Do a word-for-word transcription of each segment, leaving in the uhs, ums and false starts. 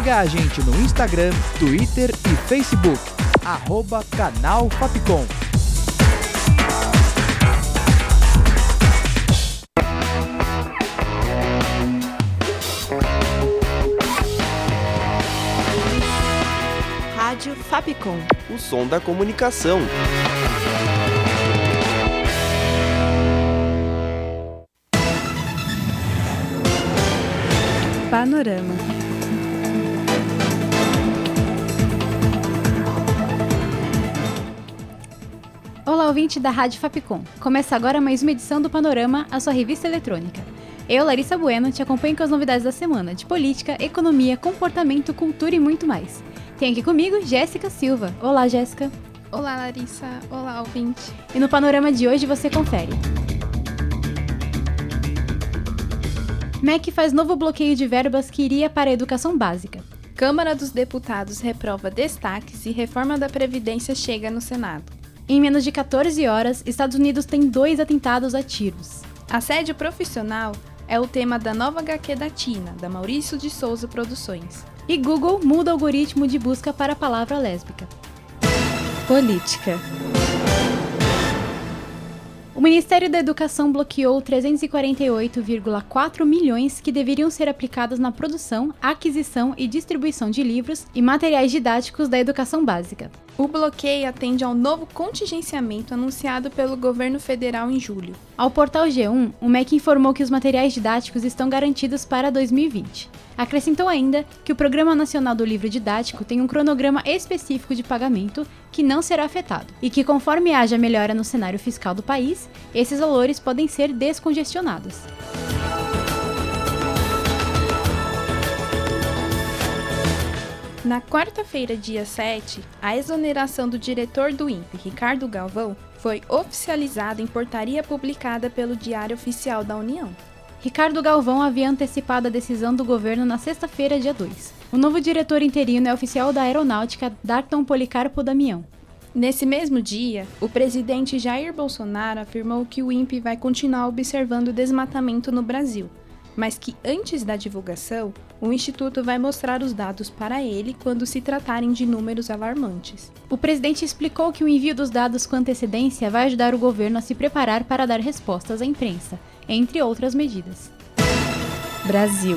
Siga a gente no Instagram, Twitter e Facebook, arroba Canal Fapcom. Rádio Fapcom. O som da comunicação. Panorama. Olá, ouvinte da Rádio Fapcom. Começa agora mais uma edição do Panorama, a sua revista eletrônica. Eu, Larissa Bueno, te acompanho com as novidades da semana de política, economia, comportamento, cultura e muito mais. Tem aqui comigo Jéssica Silva. Olá, Jéssica. Olá, Larissa. Olá, ouvinte. E no Panorama de hoje você confere. M E C faz novo bloqueio de verbas que iria para a educação básica. Câmara dos Deputados reprova destaques e reforma da Previdência chega no Senado. Em menos de catorze horas, Estados Unidos tem dois atentados a tiros. Assédio profissional é o tema da nova agá quê da Tina, da Maurício de Souza Produções. E Google muda o algoritmo de busca para a palavra lésbica. Política. O Ministério da Educação bloqueou trezentos e quarenta e oito vírgula quatro milhões que deveriam ser aplicados na produção, aquisição e distribuição de livros e materiais didáticos da educação básica. O bloqueio atende ao novo contingenciamento anunciado pelo governo federal em julho. Ao portal G um, o M E C informou que os materiais didáticos estão garantidos para dois mil e vinte. Acrescentou ainda que o Programa Nacional do Livro Didático tem um cronograma específico de pagamento que não será afetado e que, conforme haja melhora no cenário fiscal do país, esses valores podem ser descongestionados. Na quarta-feira, dia sete, a exoneração do diretor do I N P E, Ricardo Galvão, foi oficializada em portaria publicada pelo Diário Oficial da União. Ricardo Galvão havia antecipado a decisão do governo na sexta-feira, dia dois. O novo diretor interino é o oficial da Aeronáutica, Darton Policarpo Damião. Nesse mesmo dia, o presidente Jair Bolsonaro afirmou que o I N P E vai continuar observando o desmatamento no Brasil, mas que antes da divulgação, o Instituto vai mostrar os dados para ele quando se tratarem de números alarmantes. O presidente explicou que o envio dos dados com antecedência vai ajudar o governo a se preparar para dar respostas à imprensa, entre outras medidas. Brasil.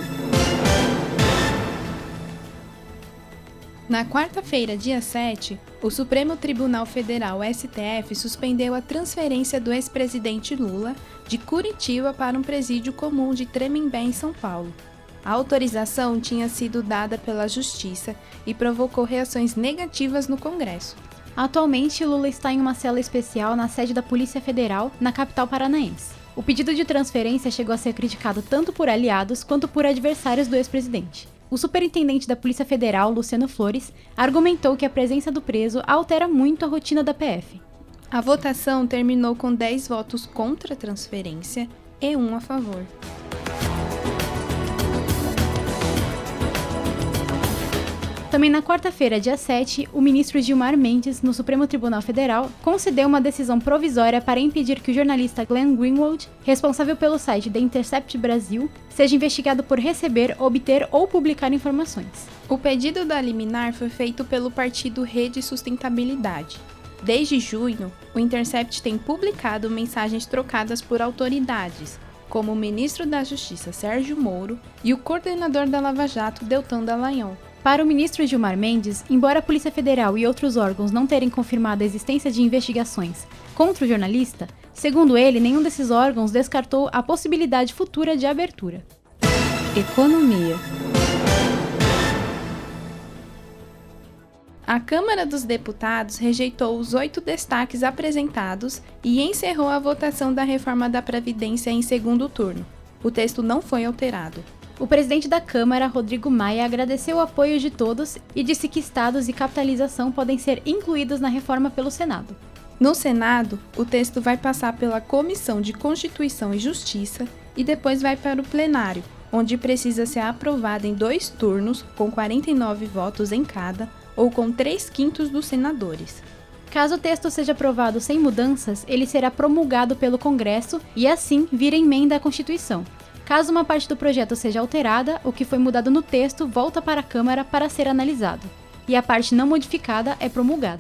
Na quarta-feira, dia sete, o Supremo Tribunal Federal, S T F, suspendeu a transferência do ex-presidente Lula de Curitiba para um presídio comum de Tremembé, em São Paulo. A autorização tinha sido dada pela Justiça e provocou reações negativas no Congresso. Atualmente, Lula está em uma cela especial na sede da Polícia Federal, na capital paranaense. O pedido de transferência chegou a ser criticado tanto por aliados quanto por adversários do ex-presidente. O superintendente da Polícia Federal, Luciano Flores, argumentou que a presença do preso altera muito a rotina da P F. A votação terminou com dez votos contra a transferência e um a favor. Também na quarta-feira, dia sete, o ministro Gilmar Mendes, no Supremo Tribunal Federal, concedeu uma decisão provisória para impedir que o jornalista Glenn Greenwald, responsável pelo site The Intercept Brasil, seja investigado por receber, obter ou publicar informações. O pedido da liminar foi feito pelo partido Rede Sustentabilidade. Desde junho, o Intercept tem publicado mensagens trocadas por autoridades, como o ministro da Justiça Sérgio Moro e o coordenador da Lava Jato Deltan Dallagnol. Para o ministro Gilmar Mendes, embora a Polícia Federal e outros órgãos não terem confirmado a existência de investigações contra o jornalista, segundo ele, nenhum desses órgãos descartou a possibilidade futura de abertura. Economia. A Câmara dos Deputados rejeitou os oito destaques apresentados e encerrou a votação da reforma da Previdência em segundo turno. O texto não foi alterado. O presidente da Câmara, Rodrigo Maia, agradeceu o apoio de todos e disse que estados e capitalização podem ser incluídos na reforma pelo Senado. No Senado, o texto vai passar pela Comissão de Constituição e Justiça e depois vai para o plenário, onde precisa ser aprovado em dois turnos, com quarenta e nove votos em cada, ou com três quintos dos senadores. Caso o texto seja aprovado sem mudanças, ele será promulgado pelo Congresso e assim vira emenda à Constituição. Caso uma parte do projeto seja alterada, o que foi mudado no texto volta para a Câmara para ser analisado, e a parte não modificada é promulgada.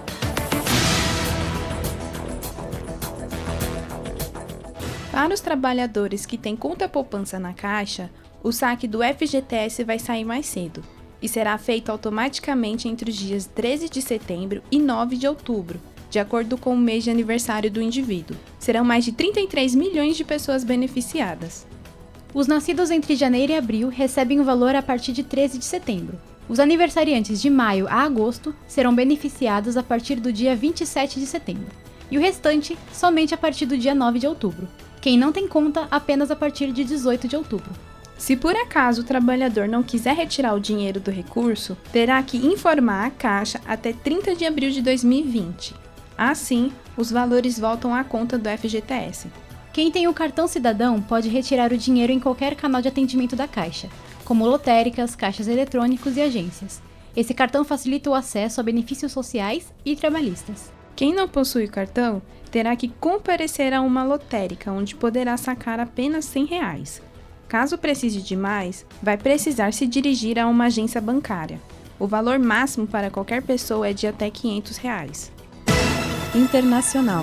Para os trabalhadores que têm conta poupança na Caixa, o saque do F G T S vai sair mais cedo e será feito automaticamente entre os dias treze de setembro e nove de outubro, de acordo com o mês de aniversário do indivíduo. Serão mais de trinta e três milhões de pessoas beneficiadas. Os nascidos entre janeiro e abril recebem o valor a partir de treze de setembro. Os aniversariantes de maio a agosto serão beneficiados a partir do dia vinte e sete de setembro, e o restante somente a partir do dia nove de outubro. Quem não tem conta, apenas a partir de dezoito de outubro. Se por acaso o trabalhador não quiser retirar o dinheiro do recurso, terá que informar a Caixa até trinta de abril de dois mil e vinte. Assim, os valores voltam à conta do F G T S. Quem tem o cartão cidadão pode retirar o dinheiro em qualquer canal de atendimento da Caixa, como lotéricas, caixas eletrônicos e agências. Esse cartão facilita o acesso a benefícios sociais e trabalhistas. Quem não possui o cartão terá que comparecer a uma lotérica, onde poderá sacar apenas cem reais. Caso precise de mais, vai precisar se dirigir a uma agência bancária. O valor máximo para qualquer pessoa é de até quinhentos reais. Internacional.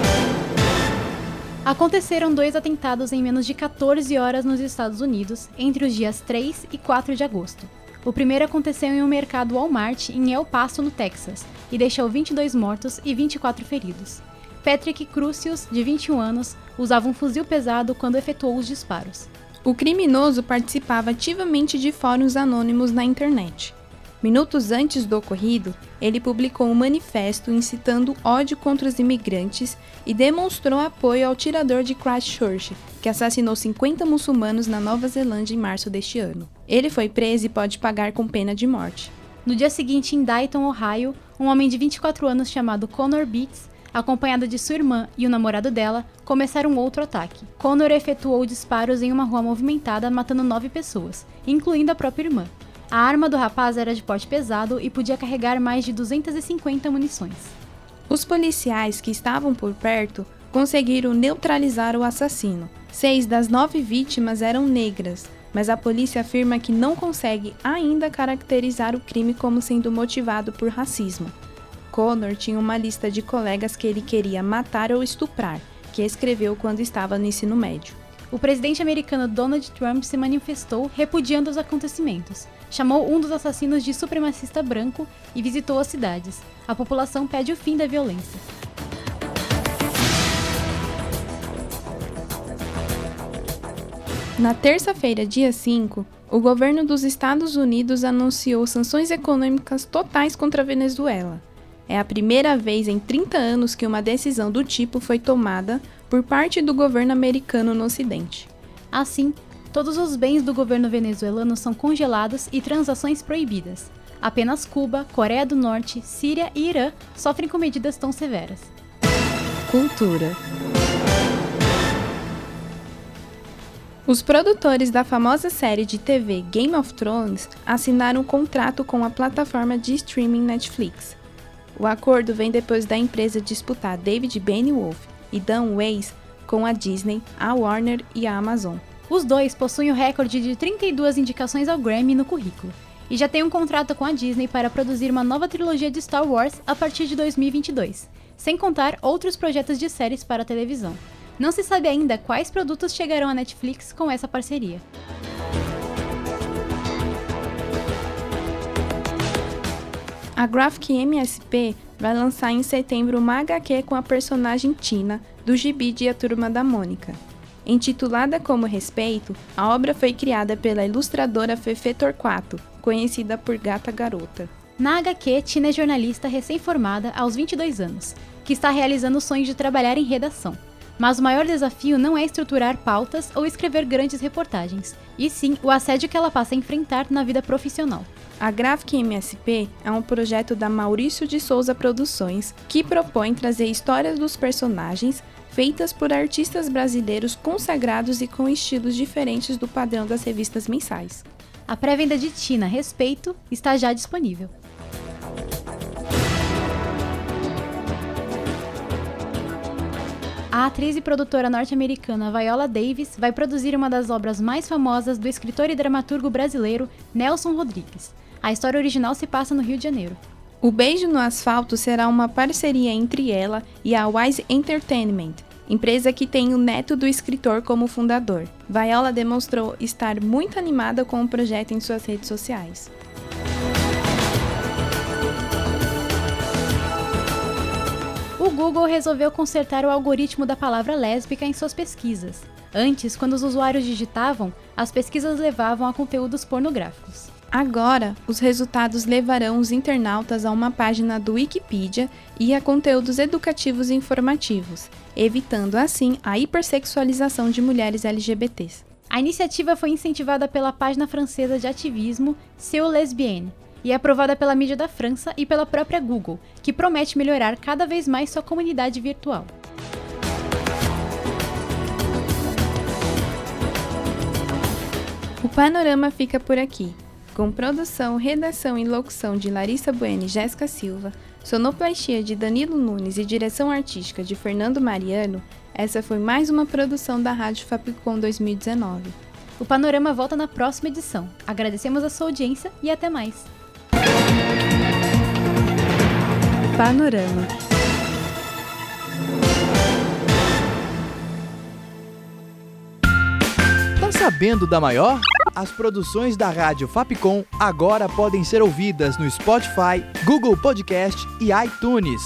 Aconteceram dois atentados em menos de quatorze horas nos Estados Unidos, entre os dias três e quatro de agosto. O primeiro aconteceu em um mercado Walmart em El Paso, no Texas, e deixou vinte e dois mortos e vinte e quatro feridos. Patrick Crucius, de vinte e um anos, usava um fuzil pesado quando efetuou os disparos. O criminoso participava ativamente de fóruns anônimos na internet. Minutos antes do ocorrido, ele publicou um manifesto incitando ódio contra os imigrantes e demonstrou apoio ao tirador de Christchurch, que assassinou cinquenta muçulmanos na Nova Zelândia em março deste ano. Ele foi preso e pode pagar com pena de morte. No dia seguinte, em Dayton, Ohio, um homem de vinte e quatro anos chamado Connor Beats, acompanhado de sua irmã e o namorado dela, começaram outro ataque. Connor efetuou disparos em uma rua movimentada, matando nove pessoas, incluindo a própria irmã. A arma do rapaz era de porte pesado e podia carregar mais de duzentas e cinquenta munições. Os policiais que estavam por perto conseguiram neutralizar o assassino. Seis das nove vítimas eram negras, mas a polícia afirma que não consegue ainda caracterizar o crime como sendo motivado por racismo. Connor tinha uma lista de colegas que ele queria matar ou estuprar, que escreveu quando estava no ensino médio. O presidente americano Donald Trump se manifestou repudiando os acontecimentos. Chamou um dos assassinos de supremacista branco e visitou as cidades. A população pede o fim da violência. Na terça-feira, dia cinco, o governo dos Estados Unidos anunciou sanções econômicas totais contra a Venezuela. É a primeira vez em trinta anos que uma decisão do tipo foi tomada por parte do governo americano no Ocidente. Assim, todos os bens do governo venezuelano são congelados e transações proibidas. Apenas Cuba, Coreia do Norte, Síria e Irã sofrem com medidas tão severas. Cultura. Os produtores da famosa série de T V Game of Thrones assinaram um contrato com a plataforma de streaming Netflix. O acordo vem depois da empresa disputar David Benioff e Dan Weiss com a Disney, a Warner e a Amazon. Os dois possuem o recorde de trinta e duas indicações ao Grammy no currículo, e já têm um contrato com a Disney para produzir uma nova trilogia de Star Wars a partir de dois mil e vinte e dois, sem contar outros projetos de séries para a televisão. Não se sabe ainda quais produtos chegarão à Netflix com essa parceria. A Graphic M S P vai lançar em setembro uma H Q com a personagem Tina, do gibi de A Turma da Mônica. Intitulada como Respeito, a obra foi criada pela ilustradora Fefe Torquato, conhecida por Gata Garota. Na H Q, Tina é jornalista recém-formada aos vinte e dois anos, que está realizando o sonho de trabalhar em redação. Mas o maior desafio não é estruturar pautas ou escrever grandes reportagens, e sim o assédio que ela passa a enfrentar na vida profissional. A Graphic M S P é um projeto da Maurício de Souza Produções, que propõe trazer histórias dos personagens feitas por artistas brasileiros consagrados e com estilos diferentes do padrão das revistas mensais. A pré-venda de Tina Respeito está já disponível. A A atriz e produtora norte-americana Viola Davis vai produzir uma das obras mais famosas do escritor e dramaturgo brasileiro Nelson Rodrigues. A história original se passa no Rio de Janeiro. O Beijo no Asfalto será uma parceria entre ela e a Wise Entertainment, empresa que tem o neto do escritor como fundador. Viola demonstrou estar muito animada com o projeto em suas redes sociais. O Google resolveu consertar o algoritmo da palavra lésbica em suas pesquisas. Antes, quando os usuários digitavam, as pesquisas levavam a conteúdos pornográficos. Agora, os resultados levarão os internautas a uma página do Wikipedia e a conteúdos educativos e informativos, evitando assim a hipersexualização de mulheres L G B Ts. A iniciativa foi incentivada pela página francesa de ativismo Seu Lesbienne e é aprovada pela mídia da França e pela própria Google, que promete melhorar cada vez mais sua comunidade virtual. O Panorama fica por aqui. Com produção, redação e locução de Larissa Bueno e Jéssica Silva, sonoplastia de Danilo Nunes e direção artística de Fernando Mariano, essa foi mais uma produção da Rádio Fapcom dois mil e dezenove. O Panorama volta na próxima edição. Agradecemos a sua audiência e até mais. Panorama. Tá sabendo da maior? As produções da Rádio Fapcom agora podem ser ouvidas no Spotify, Google Podcast e iTunes.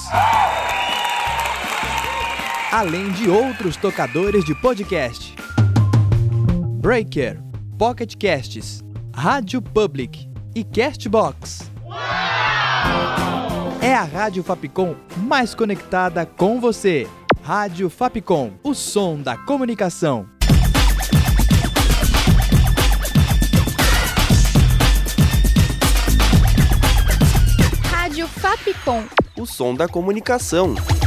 Além de outros tocadores de podcast. Breaker, Pocket Casts, Rádio Public e Castbox. É a Rádio Fapcom mais conectada com você. Rádio Fapcom, o som da comunicação. Rádio Fapcom, o som da comunicação.